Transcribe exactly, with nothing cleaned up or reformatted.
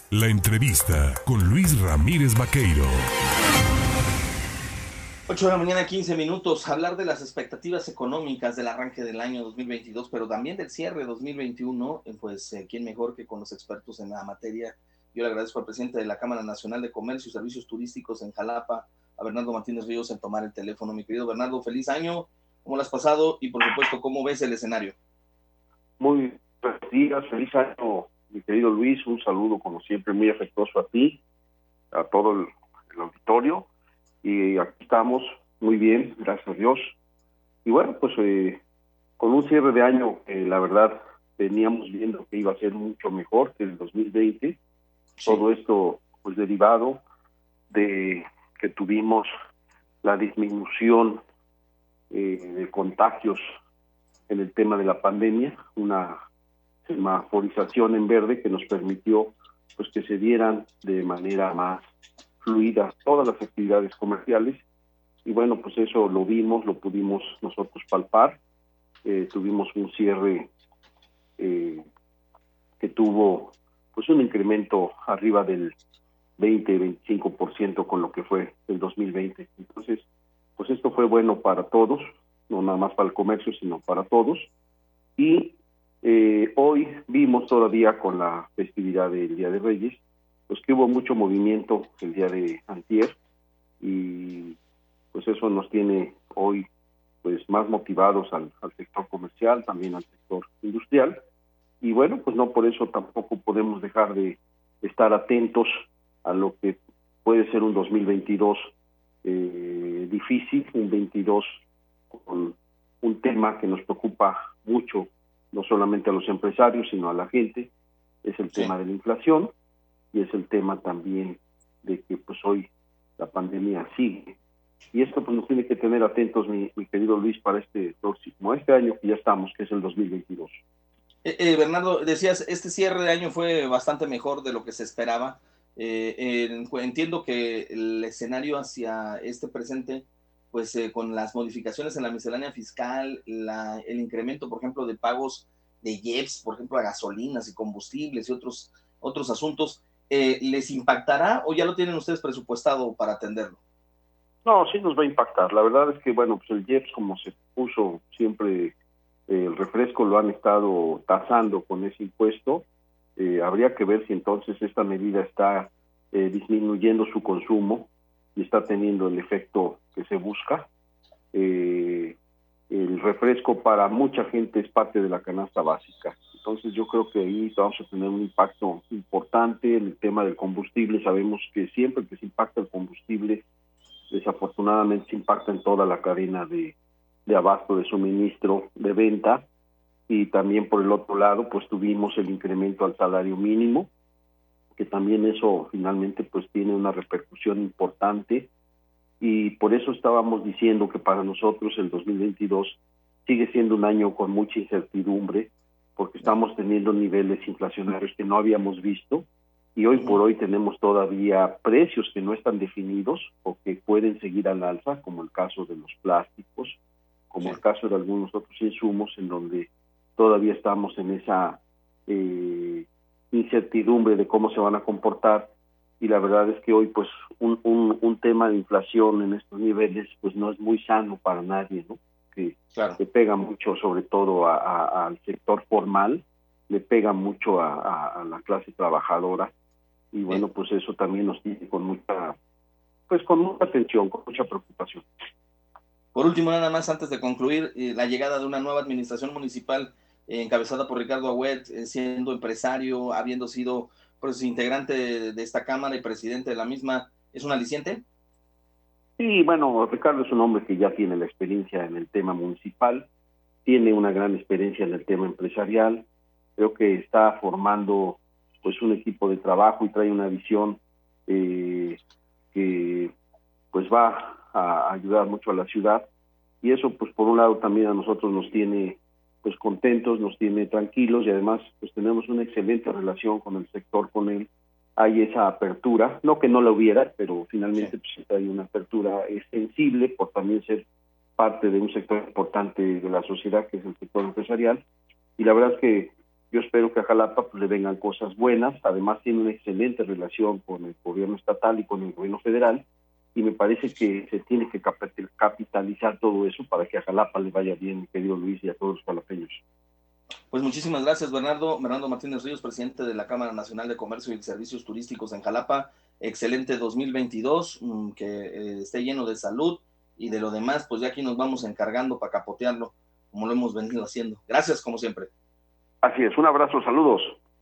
La entrevista con Luis Ramírez Vaqueiro. ocho de la mañana, quince minutos. Hablar de las expectativas económicas del arranque del año dos mil veintidós, pero también del cierre de dos mil veintiuno. Pues, eh, ¿quién mejor que con los expertos en la materia? Yo le agradezco al presidente de la Cámara Nacional de Comercio y Servicios Turísticos en Jalapa, a Bernardo Martínez Ríos, en tomar el teléfono. Mi querido Bernardo, feliz año. ¿Cómo lo has pasado? Y, por supuesto, ¿cómo ves el escenario? Muy buenos días, feliz año, mi querido Luis. Un saludo, como siempre, muy afectuoso a ti, a todo el, el auditorio. Y aquí estamos muy bien, gracias a Dios. Y bueno, pues eh, con un cierre de año que la verdad veníamos viendo que iba a ser mucho mejor que el dos mil veinte. Sí. Todo esto pues derivado de que tuvimos la disminución eh, de contagios en el tema de la pandemia, una semaforización en verde que nos permitió pues que se dieran de manera más fluida todas las actividades comerciales. Y bueno, pues eso lo vimos, lo pudimos nosotros palpar. Eh, tuvimos un cierre eh, que tuvo pues un incremento arriba del veinte, veinticinco por ciento con lo que fue el dos mil veinte. Entonces, pues esto fue bueno para todos, no nada más para el comercio, sino para todos. Y eh, hoy vimos todavía con la festividad del Día de Reyes, pues que hubo mucho movimiento el día de antier, y pues eso nos tiene hoy pues más motivados al, al sector comercial, también al sector industrial. Y bueno, pues no por eso tampoco podemos dejar de estar atentos a lo que puede ser un dos mil veintidós eh, difícil, un veintidós con un tema que nos preocupa mucho, no solamente a los empresarios, sino a la gente. Es el sí. tema de la inflación, y es el tema también de que pues hoy la pandemia sigue. Y esto pues nos tiene que tener atentos, mi, mi querido Luis, para este próximo, este año que ya estamos, que es el dos mil veintidós. Eh, eh, Bernardo, decías, este cierre de año fue bastante mejor de lo que se esperaba. Eh, eh, entiendo que el escenario hacia este presente, pues eh, con las modificaciones en la miscelánea fiscal, la, el incremento, por ejemplo, de pagos de I E P S, por ejemplo, a gasolinas y combustibles y otros, otros asuntos, eh, ¿les impactará o ya lo tienen ustedes presupuestado para atenderlo? No, sí nos va a impactar. La verdad es que, bueno, pues el I E P S, como se puso siempre, eh, el refresco lo han estado tasando con ese impuesto. Eh, habría que ver si entonces esta medida está eh, disminuyendo su consumo y está teniendo el efecto que se busca. Eh, el refresco para mucha gente es parte de la canasta básica. Entonces yo creo que ahí vamos a tener un impacto importante en el tema del combustible. Sabemos que siempre que se impacta el combustible, desafortunadamente se impacta en toda la cadena de, de abasto, de suministro, de venta. Y también por el otro lado pues tuvimos el incremento al salario mínimo, que también eso finalmente pues tiene una repercusión importante, y por eso estábamos diciendo que para nosotros el dos mil veintidós sigue siendo un año con mucha incertidumbre, porque estamos teniendo niveles inflacionarios que no habíamos visto, y hoy por hoy tenemos todavía precios que no están definidos o que pueden seguir al alza, como el caso de los plásticos, como el caso de algunos otros insumos en donde todavía estamos en esa eh, incertidumbre de cómo se van a comportar. Y la verdad es que hoy pues un, un, un tema de inflación en estos niveles pues no es muy sano para nadie, ¿no? Que, claro. que pega mucho sobre todo a, a, al sector formal, le pega mucho a, a, a la clase trabajadora, y bueno, pues eso también nos tiene con mucha pues con mucha atención, con mucha preocupación. Por último, nada más antes de concluir, eh, la llegada de una nueva administración municipal eh, encabezada por Ricardo Agüet, eh, siendo empresario, habiendo sido pues, integrante de, de esta Cámara y presidente de la misma, ¿es un aliciente? Sí, bueno, Ricardo es un hombre que ya tiene la experiencia en el tema municipal, tiene una gran experiencia en el tema empresarial, creo que está formando pues un equipo de trabajo y trae una visión eh, que pues va a ayudar mucho a la ciudad, y eso pues por un lado también a nosotros nos tiene pues contentos, nos tiene tranquilos, y además pues tenemos una excelente relación con el sector, con él. Hay esa apertura, no que no la hubiera, pero finalmente sí. pues hay una apertura sensible por también ser parte de un sector importante de la sociedad, que es el sector empresarial, y la verdad es que yo espero que a Jalapa pues, le vengan cosas buenas. Además tiene una excelente relación con el gobierno estatal y con el gobierno federal, y me parece que se tiene que capitalizar todo eso para que a Jalapa le vaya bien, mi querido Luis, y a todos los jalapeños. Pues muchísimas gracias, Bernardo. Bernardo Martínez Ríos, presidente de la Cámara Nacional de Comercio y Servicios Turísticos en Jalapa. Excelente dos mil veintidós, que eh, esté lleno de salud, y de lo demás, pues ya aquí nos vamos encargando para capotearlo, como lo hemos venido haciendo. Gracias, como siempre. Así es, un abrazo, saludos.